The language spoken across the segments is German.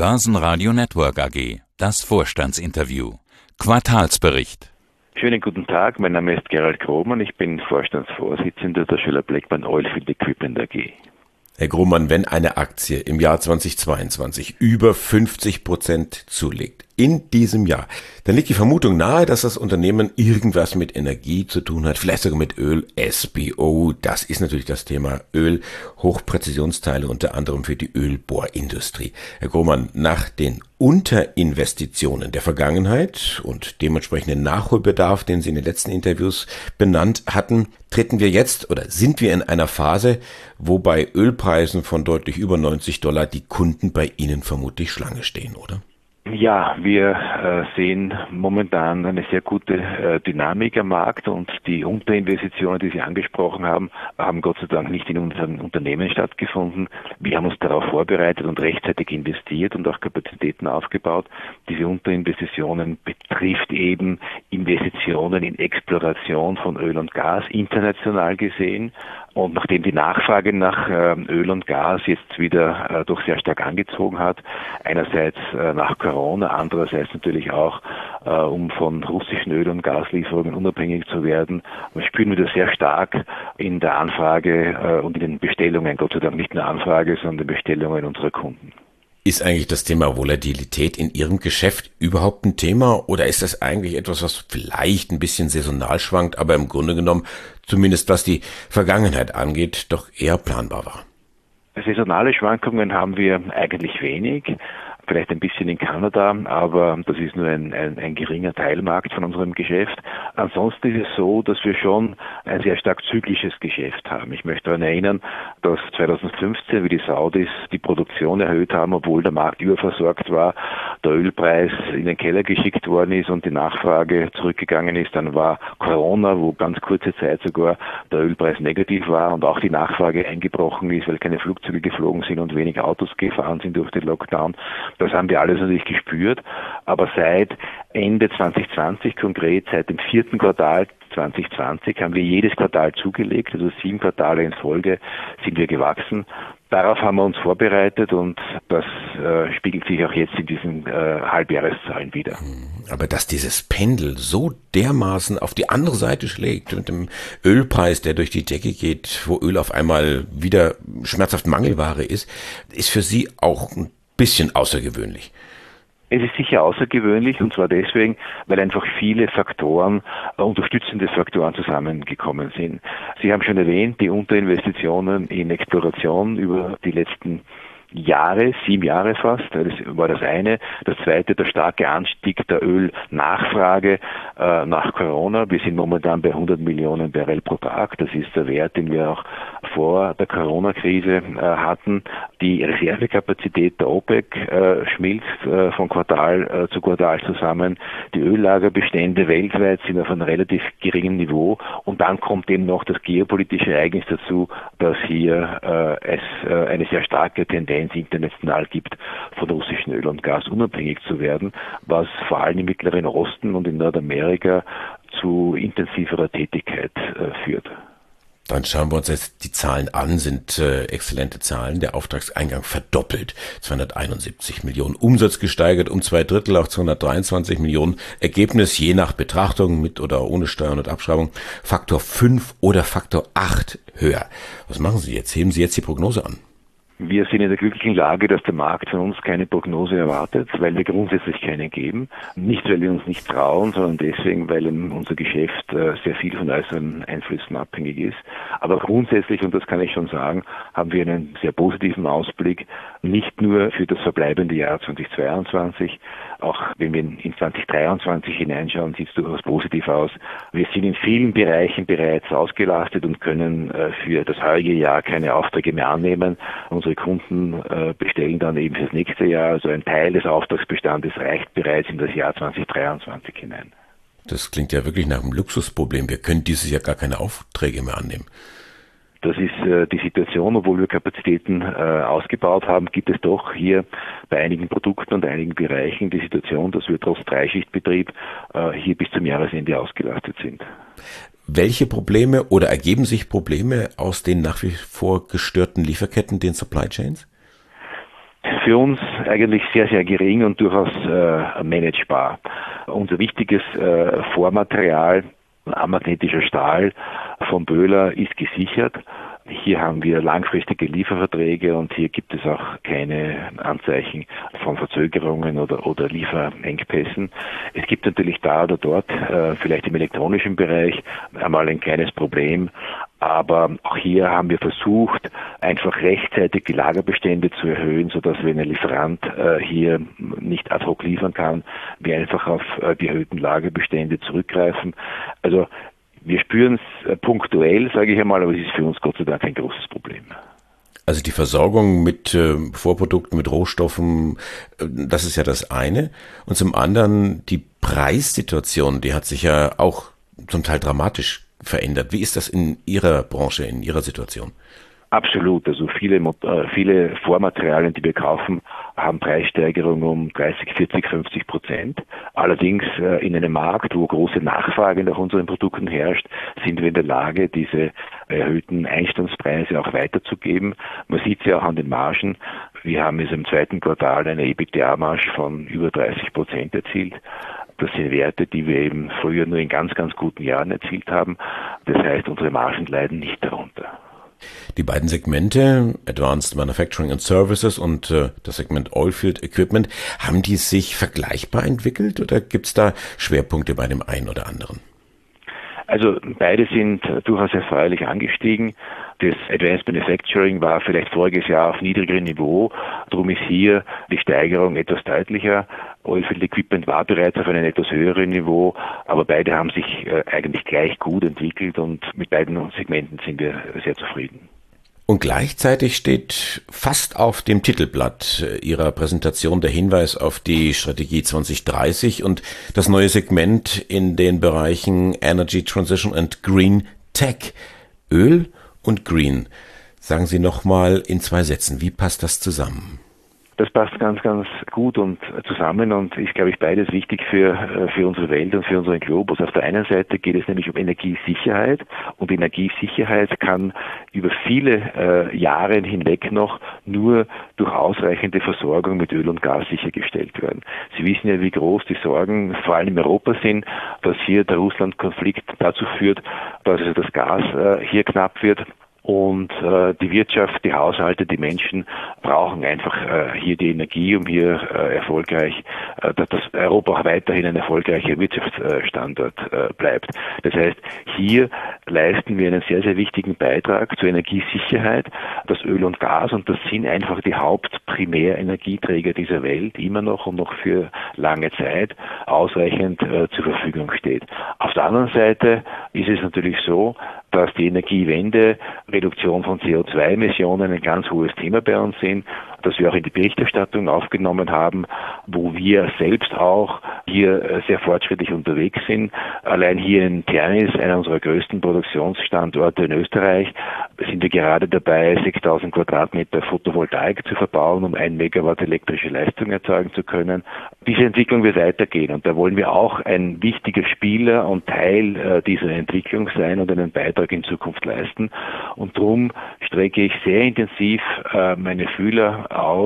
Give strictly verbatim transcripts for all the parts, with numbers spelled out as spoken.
Börsenradio Network A G. Das Vorstandsinterview. Quartalsbericht. Schönen guten Tag, mein Name ist Gerald Grohmann, ich bin Vorstandsvorsitzender der Schoeller-Bleckmann Oilfield Equipment A G. Herr Grohmann, wenn eine Aktie im Jahr zweitausendzweiundzwanzig über fünfzig Prozent zulegt, in diesem Jahr, dann liegt die Vermutung nahe, dass das Unternehmen irgendwas mit Energie zu tun hat, vielleicht sogar mit Öl, S B O, das ist natürlich das Thema Öl, Hochpräzisionsteile unter anderem für die Ölbohrindustrie. Herr Grohmann, nach den Unterinvestitionen der Vergangenheit und dementsprechenden Nachholbedarf, den Sie in den letzten Interviews benannt hatten, treten wir jetzt oder sind wir in einer Phase, wo bei Ölpreisen von deutlich über neunzig Dollar die Kunden bei Ihnen vermutlich Schlange stehen, oder? Ja, wir äh, sehen momentan eine sehr gute äh, Dynamik am Markt und die Unterinvestitionen, die Sie angesprochen haben, haben Gott sei Dank nicht in unseren Unternehmen stattgefunden. Wir haben uns darauf vorbereitet und rechtzeitig investiert und auch Kapazitäten aufgebaut. Diese Unterinvestitionen betrifft eben Investitionen in Exploration von Öl und Gas, international gesehen. Und nachdem die Nachfrage nach äh, Öl und Gas jetzt wieder äh, doch sehr stark angezogen hat, einerseits äh, nach Corona, andererseits natürlich auch, äh, um von russischen Öl- und Gaslieferungen unabhängig zu werden, spüren wir das sehr stark in der Anfrage äh, und in den Bestellungen, Gott sei Dank nicht nur Anfrage, sondern Bestellungen unserer Kunden. Ist eigentlich das Thema Volatilität in Ihrem Geschäft überhaupt ein Thema oder ist das eigentlich etwas, was vielleicht ein bisschen saisonal schwankt, aber im Grunde genommen, zumindest was die Vergangenheit angeht, doch eher planbar war? Saisonale Schwankungen haben wir eigentlich wenig. Vielleicht ein bisschen in Kanada, aber das ist nur ein, ein, ein geringer Teilmarkt von unserem Geschäft. Ansonsten ist es so, dass wir schon ein sehr stark zyklisches Geschäft haben. Ich möchte daran erinnern, dass zweitausendfünfzehn, wie die Saudis die Produktion erhöht haben, obwohl der Markt überversorgt war, der Ölpreis in den Keller geschickt worden ist und die Nachfrage zurückgegangen ist. Dann war Corona, wo ganz kurze Zeit sogar der Ölpreis negativ war und auch die Nachfrage eingebrochen ist, weil keine Flugzeuge geflogen sind und wenig Autos gefahren sind durch den Lockdown. Das haben wir alles natürlich gespürt, aber seit Ende zwanzig zwanzig, konkret seit dem vierten Quartal zwanzig zwanzig, haben wir jedes Quartal zugelegt, also sieben Quartale in Folge sind wir gewachsen. Darauf haben wir uns vorbereitet und das äh, spiegelt sich auch jetzt in diesen äh, Halbjahreszahlen wider. Aber dass dieses Pendel so dermaßen auf die andere Seite schlägt mit dem Ölpreis, der durch die Decke geht, wo Öl auf einmal wieder schmerzhaft Mangelware ist, ist für Sie auch ein bisschen außergewöhnlich. Es ist sicher außergewöhnlich und zwar deswegen, weil einfach viele Faktoren, äh, unterstützende Faktoren zusammengekommen sind. Sie haben schon erwähnt, die Unterinvestitionen in Exploration über die letzten Jahre, sieben Jahre fast, das war das eine. Das zweite, der starke Anstieg der Ölnachfrage äh, nach Corona. Wir sind momentan bei hundert Millionen Barrel pro Tag. Das ist der Wert, den wir auch vor der Corona-Krise äh, hatten. Die Reservekapazität der OPEC äh, schmilzt äh, von Quartal äh, zu Quartal zusammen. Die Öllagerbestände weltweit sind auf einem relativ geringen Niveau. Und dann kommt eben noch das geopolitische Ereignis dazu, dass hier äh, es äh, eine sehr starke Tendenz international gibt, von russischen Öl und Gas unabhängig zu werden, was vor allem im Mittleren Osten und in Nordamerika zu intensiverer Tätigkeit äh, führt. Dann schauen wir uns jetzt die Zahlen an, sind äh, exzellente Zahlen. Der Auftragseingang verdoppelt, zweihunderteinundsiebzig Millionen. Umsatz gesteigert um zwei Drittel auf zweihundertdreiundzwanzig Millionen. Ergebnis je nach Betrachtung mit oder ohne Steuern und Abschreibung Faktor fünf oder Faktor acht höher. Was machen Sie jetzt? Heben Sie jetzt die Prognose an? Wir sind in der glücklichen Lage, dass der Markt von uns keine Prognose erwartet, weil wir grundsätzlich keine geben. Nicht, weil wir uns nicht trauen, sondern deswegen, weil unser Geschäft sehr viel von äußeren Einflüssen abhängig ist. Aber grundsätzlich, und das kann ich schon sagen, haben wir einen sehr positiven Ausblick, nicht nur für das verbleibende Jahr zweitausendzweiundzwanzig, auch wenn wir in zweitausenddreiundzwanzig hineinschauen, sieht es durchaus positiv aus. Wir sind in vielen Bereichen bereits ausgelastet und können für das heutige Jahr keine Aufträge mehr annehmen. Unsere Kunden äh, bestellen dann eben fürs nächste Jahr. Also ein Teil des Auftragsbestandes reicht bereits in das Jahr zweitausenddreiundzwanzig hinein. Das klingt ja wirklich nach einem Luxusproblem. Wir können dieses Jahr gar keine Aufträge mehr annehmen. Das ist äh, die Situation, obwohl wir Kapazitäten äh, ausgebaut haben, gibt es doch hier bei einigen Produkten und einigen Bereichen die Situation, dass wir trotz Dreischichtbetrieb äh, hier bis zum Jahresende ausgelastet sind. Welche Probleme oder ergeben sich Probleme aus den nach wie vor gestörten Lieferketten, den Supply Chains? Für uns eigentlich sehr, sehr gering und durchaus äh, managebar. Unser wichtiges äh, Vormaterial, amagnetischer Stahl von Böhler, ist gesichert. Hier haben wir langfristige Lieferverträge und hier gibt es auch keine Anzeichen von Verzögerungen oder, oder Lieferengpässen. Es gibt natürlich da oder dort, äh, vielleicht im elektronischen Bereich, einmal ein kleines Problem. Aber auch hier haben wir versucht, einfach rechtzeitig die Lagerbestände zu erhöhen, sodass wenn ein Lieferant äh, hier nicht ad hoc liefern kann, wir einfach auf äh, die erhöhten Lagerbestände zurückgreifen. Also wir spüren es äh, punktuell, sage ich einmal, aber es ist für uns Gott sei Dank kein großes Problem. Also die Versorgung mit äh, Vorprodukten, mit Rohstoffen, äh, das ist ja das eine. Und zum anderen die Preissituation, die hat sich ja auch zum Teil dramatisch verändert. Wie ist das in Ihrer Branche, in Ihrer Situation? Absolut. Also viele, viele Vormaterialien, die wir kaufen, haben Preissteigerungen um dreißig, vierzig, fünfzig Prozent. Allerdings in einem Markt, wo große Nachfrage nach unseren Produkten herrscht, sind wir in der Lage, diese erhöhten Einstandspreise auch weiterzugeben. Man sieht es ja auch an den Margen. Wir haben jetzt im zweiten Quartal eine EBITDA-Marge von über dreißig Prozent erzielt. Das sind Werte, die wir eben früher nur in ganz, ganz guten Jahren erzielt haben. Das heißt, unsere Margen leiden nicht darunter. Die beiden Segmente, Advanced Manufacturing and Services und äh, das Segment Oilfield Equipment, haben die sich vergleichbar entwickelt oder gibt es da Schwerpunkte bei dem einen oder anderen? Also beide sind durchaus erfreulich angestiegen. Das Advanced Manufacturing war vielleicht voriges Jahr auf niedrigerem Niveau. Darum ist hier die Steigerung etwas deutlicher. Oilfield Equipment war bereits auf einem etwas höheren Niveau, aber beide haben sich äh, eigentlich gleich gut entwickelt und mit beiden Segmenten sind wir sehr zufrieden. Und gleichzeitig steht fast auf dem Titelblatt Ihrer Präsentation der Hinweis auf die Strategie zwanzig dreißig und das neue Segment in den Bereichen Energy Transition and Green Tech. Öl und Green. Sagen Sie nochmal in zwei Sätzen, wie passt das zusammen? Das passt ganz, ganz gut und zusammen und ist, glaube ich, beides wichtig für, für unsere Welt und für unseren Globus. Auf der einen Seite geht es nämlich um Energiesicherheit und Energiesicherheit kann über viele äh, Jahre hinweg noch nur durch ausreichende Versorgung mit Öl und Gas sichergestellt werden. Sie wissen ja, wie groß die Sorgen vor allem in Europa sind, dass hier der Russland-Konflikt dazu führt, dass also das Gas äh, hier knapp wird. Und äh, die Wirtschaft, die Haushalte, die Menschen brauchen einfach äh, hier die Energie, um hier äh, erfolgreich, äh, dass Europa auch weiterhin ein erfolgreicher Wirtschaftsstandort äh, bleibt. Das heißt, hier leisten wir einen sehr, sehr wichtigen Beitrag zur Energiesicherheit. Das Öl und Gas, und das sind einfach die Hauptprimärenergieträger dieser Welt, immer noch und noch für lange Zeit ausreichend äh, zur Verfügung steht. Auf der anderen Seite ist es natürlich so, dass die Energiewende, Reduktion von C O zwei Emissionen ein ganz hohes Thema bei uns sind, das wir auch in die Berichterstattung aufgenommen haben, wo wir selbst auch hier sehr fortschrittlich unterwegs sind. Allein hier in Ternis, einer unserer größten Produktionsstandorte in Österreich, sind wir gerade dabei, sechstausend Quadratmeter Photovoltaik zu verbauen, um ein Megawatt elektrische Leistung erzeugen zu können. Diese Entwicklung wird weitergehen und da wollen wir auch ein wichtiger Spieler und Teil äh, dieser Entwicklung sein und einen Beitrag in Zukunft leisten. Und darum strecke ich sehr intensiv äh, meine Fühler aus,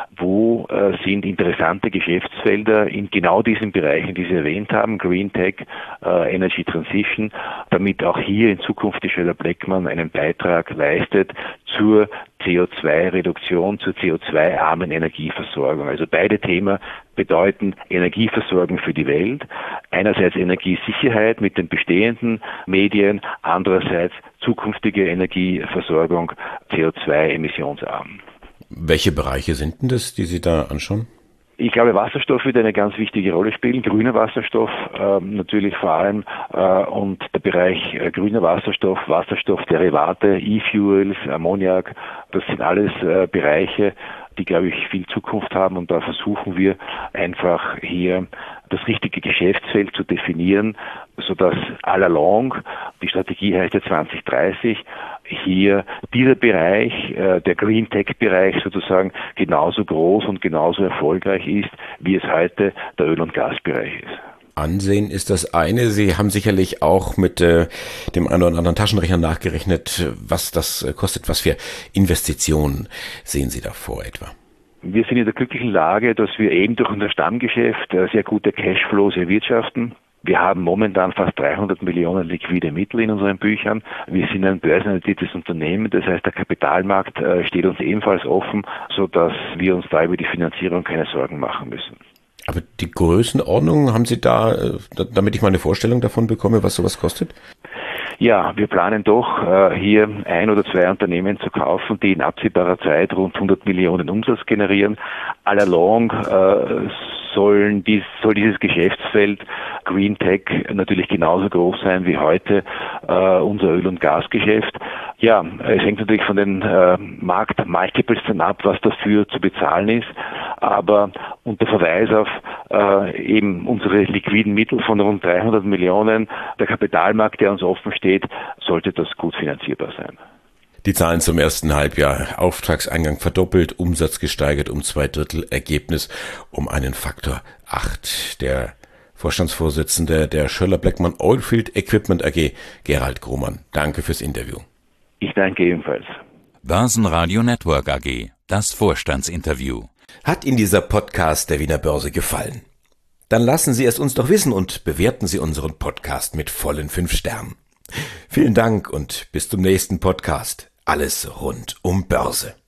wo äh, sind interessante Geschäftsfelder in genau diesen Bereichen, die Sie erwähnt haben, Green Tech, äh, Energy Transition, damit auch hier in Zukunft die Schoeller-Bleckmann einen Beitrag leistet zur C O zwei Reduktion, zur C O zwei armen Energieversorgung. Also beide Themen bedeuten Energieversorgung für die Welt. Einerseits Energiesicherheit mit den bestehenden Medien, andererseits zukünftige Energieversorgung C O zwei emissionsarm. Welche Bereiche sind denn das, die Sie da anschauen? Ich glaube, Wasserstoff wird eine ganz wichtige Rolle spielen. Grüner Wasserstoff äh, natürlich vor allem äh, und der Bereich äh, grüner Wasserstoff, Wasserstoffderivate, E-Fuels, Ammoniak, das sind alles äh, Bereiche, die, glaube ich, viel Zukunft haben und da versuchen wir einfach hier das richtige Geschäftsfeld zu definieren, sodass all along, die Strategie heißt ja zwanzig dreißig, hier dieser Bereich, äh, der Green Tech-Bereich sozusagen genauso groß und genauso erfolgreich ist, wie es heute der Öl- und Gasbereich ist. Ansehen ist das eine. Sie haben sicherlich auch mit äh, dem einen oder anderen Taschenrechner nachgerechnet, was das äh, kostet. Was für Investitionen sehen Sie da vor etwa? Wir sind in der glücklichen Lage, dass wir eben durch unser Stammgeschäft sehr gute Cashflows erwirtschaften. Wir haben momentan fast dreihundert Millionen liquide Mittel in unseren Büchern. Wir sind ein börsennotiertes Unternehmen, das heißt, der Kapitalmarkt steht uns ebenfalls offen, sodass wir uns da über die Finanzierung keine Sorgen machen müssen. Aber die Größenordnung, haben Sie da, damit ich mal eine Vorstellung davon bekomme, was sowas kostet? Ja, wir planen doch, äh, hier ein oder zwei Unternehmen zu kaufen, die in absehbarer Zeit rund hundert Millionen Umsatz generieren. All along äh, sollen dies, soll dieses Geschäftsfeld Green Tech natürlich genauso groß sein wie heute äh, unser Öl- und Gasgeschäft. Ja, es hängt natürlich von den äh, Markt-Multiples dann ab, was dafür zu bezahlen ist. Aber unter Verweis auf äh, eben unsere liquiden Mittel von rund dreihundert Millionen, der Kapitalmarkt, der uns offen steht, sollte das gut finanzierbar sein. Die Zahlen zum ersten Halbjahr. Auftragseingang verdoppelt, Umsatz gesteigert um zwei Drittel, Ergebnis um einen Faktor acht. Der Vorstandsvorsitzende der Schoeller-Bleckmann Oilfield Equipment A G, Gerald Grohmann. Danke fürs Interview. Ich danke ebenfalls. Börsenradio Network A G, das Vorstandsinterview. Hat Ihnen dieser Podcast der Wiener Börse gefallen? Dann lassen Sie es uns doch wissen und bewerten Sie unseren Podcast mit vollen fünf Sternen. Vielen Dank und bis zum nächsten Podcast. Alles rund um Börse.